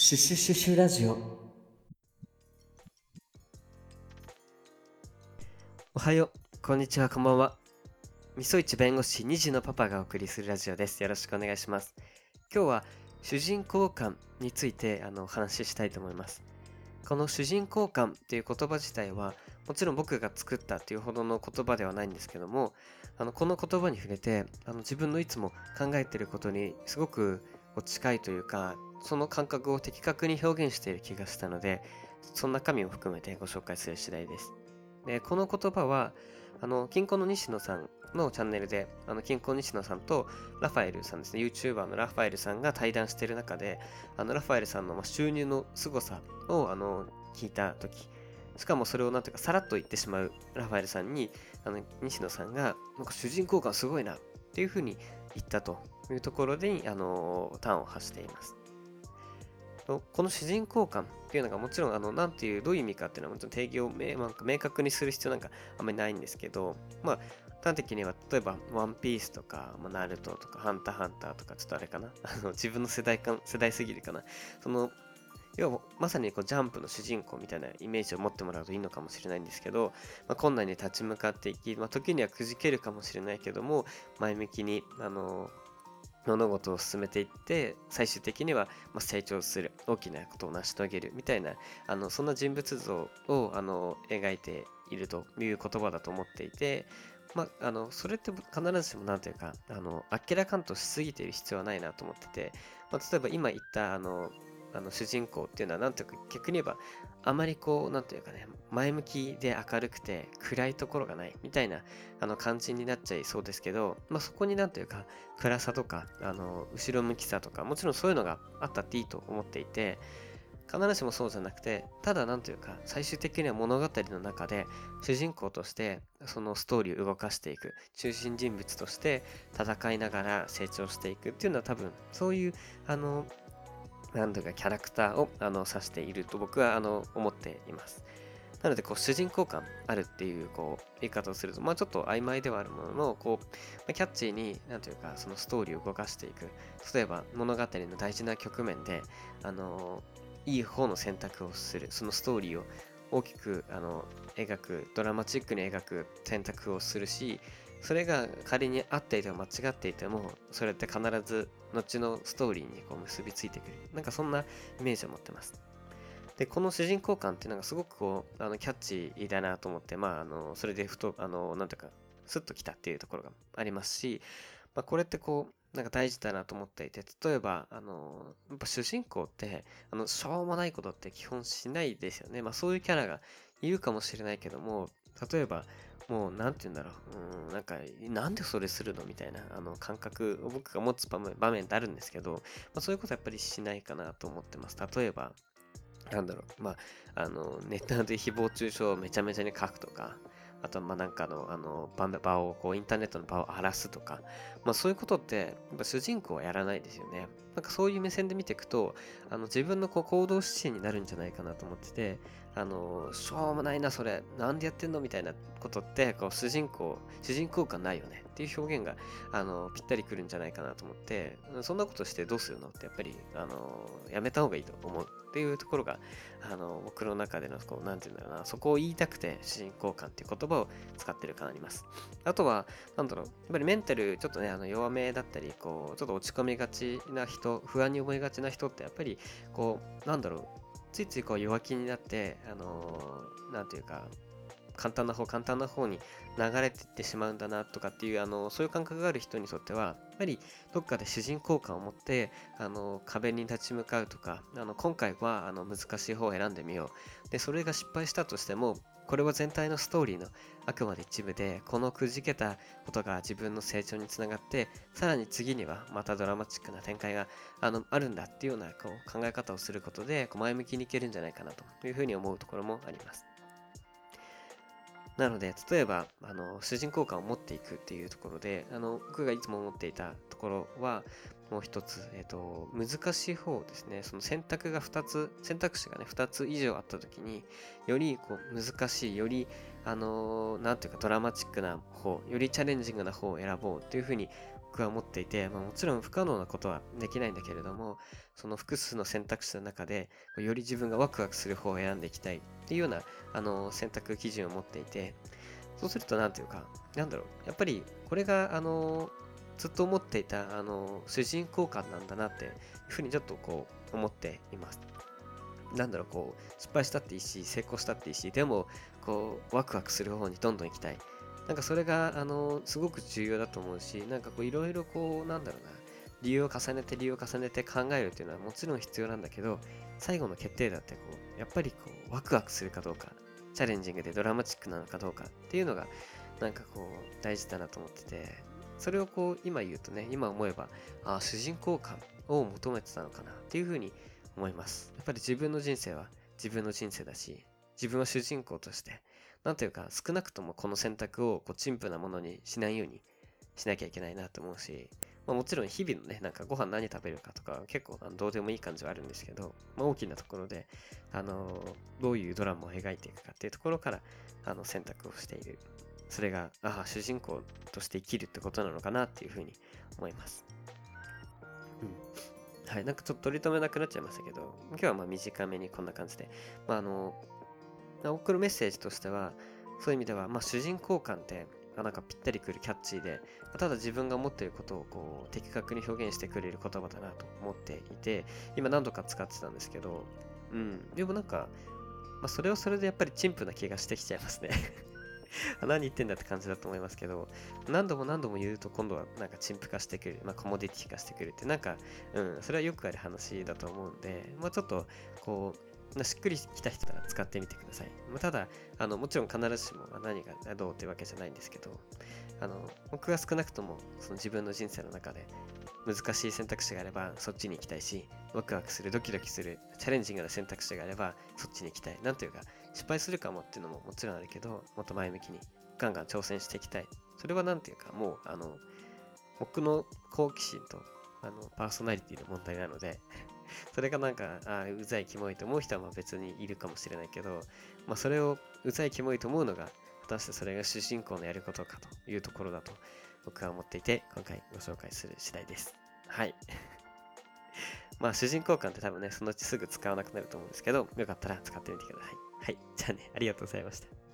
シュシュシュシュラジオ。おはよう、こんにちは、こんばんは。みそいち弁護士2児のパパがお送りするラジオです。よろしくお願いします。今日は主人公感についてお話ししたいと思います。この主人公感っていう言葉自体はもちろん僕が作ったっていうほどの言葉ではないんですけども、この言葉に触れて自分のいつも考えていることにすごく近いというか、その感覚を的確に表現している気がしたので、その中身を含めてご紹介する次第です。で、この言葉は金婚の西野さんのチャンネルで金婚西野さんとラファエルさんですね、 YouTuber のラファエルさんが対談している中で、ラファエルさんの収入の凄さを聞いた時、しかもそれをなんていうかさらっと言ってしまうラファエルさんに西野さんがなんか主人公感すごいなっていうふうに言ったというところで端を発しています。この主人公感っていうのがもちろんなんていうどういう意味かっていうのはもちろん定義を明確にする必要なんかあんまりないんですけど、端的には例えばワンピースとか、ナルトとかハンターハンターとか、ちょっとあれかな自分の世代すぎるかな、その要はまさにジャンプの主人公みたいなイメージを持ってもらうといいのかもしれないんですけど、困難に立ち向かっていき、時にはくじけるかもしれないけども、前向きに物事を進めていって、最終的には成長する、大きなことを成し遂げるみたいな、そんな人物像を描いているという言葉だと思っていて、それって必ずしもなんというかあっけらかんとしすぎている必要はないなと思ってて、例えば今言った主人公っていうのはなんというか逆に言えばあまりなんというかね、前向きで明るくて暗いところがないみたいな感じになっちゃいそうですけど、そこになんというか暗さとか後ろ向きさとか、もちろんそういうのがあったっていいと思っていて、必ずしもそうじゃなくて、ただなんというか最終的には物語の中で主人公としてそのストーリーを動かしていく、中心人物として戦いながら成長していくっていうのは、多分そういうなんというかキャラクターを指していると僕は思っています。なので主人公感あるっていう言い方をすると、ちょっと曖昧ではあるもののキャッチーになんというかそのストーリーを動かしていく。例えば物語の大事な局面でいい方の選択をする、そのストーリーを大きく描く、ドラマチックに描く選択をするし、それが仮に合っていても間違っていても、それって必ず後のストーリーに結びついてくる、なんかそんなイメージを持ってます。で、この主人公感っていうのがすごくキャッチーだなと思って、それでふと、なんていうか、スッときたっていうところがありますし、これってなんか大事だなと思っていて、例えば、やっぱ主人公って、しょうもないことって基本しないですよね。そういうキャラがいるかもしれないけども、例えば、もう、なんて言うんだろう。なんか、なんでそれするのみたいな、感覚を僕が持つ場面ってあるんですけど、そういうことはやっぱりしないかなと思ってます。例えば、なんだろう、ネットで誹謗中傷をめちゃめちゃに書くとか、あと、なんか場を、インターネットの場を荒らすとか、そういうことって、やっぱ主人公はやらないですよね。なんかそういう目線で見ていくと、自分の行動指針になるんじゃないかなと思ってて、しょうもないな、それ、なんでやってんのみたいなことって、主人公感ないよねっていう表現が、ぴったりくるんじゃないかなと思って、そんなことしてどうするのってやっぱり、やめた方がいいと思うっていうところが、僕の中での、なんていうんだろうな、そこを言いたくて、主人公感っていう言葉を使ってるかなります。あとは、なんだろう、やっぱりメンタル、ちょっとね、弱めだったり、ちょっと落ち込みがちな人、不安に思いがちな人って、やっぱり、なんだろう、ついつい弱気になって、なんていうか、簡単な方に流れていってしまうんだなとかっていうそういう感覚がある人にとってはやっぱりどっかで主人公感を持って壁に立ち向かうとか、今回は難しい方を選んでみよう、でそれが失敗したとしても、これは全体のストーリーのあくまで一部で、このくじけたことが自分の成長につながって、さらに次にはまたドラマチックな展開があるんだっていうような考え方をすることで前向きにいけるんじゃないかなというふうに思うところもあります。なので、例えば、主人公感を持っていくっていうところで、僕がいつも思っていたところは、もう一つ、難しい方ですね。その選択肢がね、2つ以上あったときに、より難しい、より、なんていうかドラマチックな方、よりチャレンジングな方を選ぼうっていうふうに、 僕は思っていて、もちろん不可能なことはできないんだけれども、その複数の選択肢の中で、より自分がワクワクする方を選んでいきたいっていうような、選択基準を持っていて、そうすると、なんていうか、なんだろう、やっぱり、これが、ずっと思っていた、主人公感なんだなっていうふうにちょっとこう、思っています。なんだろう、こう、失敗したっていいし、成功したっていいし、でも、こう、ワクワクする方にどんどん行きたい。なんかそれが、すごく重要だと思うし、なんかこう、いろいろこう、なんだろうな、理由を重ねて考えるっていうのはもちろん必要なんだけど、最後の決定だってこう、やっぱりこう、ワクワクするかどうか、チャレンジングでドラマチックなのかどうかっていうのが、なんかこう、大事だなと思ってて、それをこう、今言うとね、今思えば、主人公感を求めてたのかなっていうふうに思います。やっぱり自分の人生は自分の人生だし、自分は主人公として、なんというか少なくともこの選択をこう陳腐なものにしないようにしなきゃいけないなと思うし、もちろん日々のね、なんかご飯何食べるかとか結構どうでもいい感じはあるんですけど、大きなところで、どういうドラマを描いていくかっていうところから選択をしている。それが、主人公として生きるってことなのかなっていうふうに思います。うん。はい、なんかちょっと取り留めなくなっちゃいましたけど、今日は短めにこんな感じで。送るメッセージとしては、そういう意味では、主人公感って、なんかぴったりくるキャッチーで、ただ自分が思っていることをこう的確に表現してくれる言葉だなと思っていて、今何度か使ってたんですけど、でもなんか、それはそれでやっぱり陳腐な気がしてきちゃいますね。何言ってんだって感じだと思いますけど、何度も何度も言うと今度はなんか陳腐化してくる、コモディティ化してくるって、なんか、それはよくある話だと思うんで、ちょっと、こう、しっくりきた人なら使ってみてください。ただ、もちろん必ずしも何がどうってわけじゃないんですけど、僕は少なくともその自分の人生の中で難しい選択肢があればそっちに行きたいし、ワクワクする、ドキドキする、チャレンジングな選択肢があればそっちに行きたい。なんというか、失敗するかもっていうのももちろんあるけど、もっと前向きにガンガン挑戦していきたい。それはなんていうか、もう、僕の好奇心と、パーソナリティの問題なので、それがなんか、うざいキモいと思う人は別にいるかもしれないけど、それをうざいキモいと思うのが、果たしてそれが主人公のやることかというところだと僕は思っていて、今回ご紹介する次第です。はい。主人公感って多分ね、そのうちすぐ使わなくなると思うんですけど、よかったら使ってみてください。はい。じゃあね、ありがとうございました。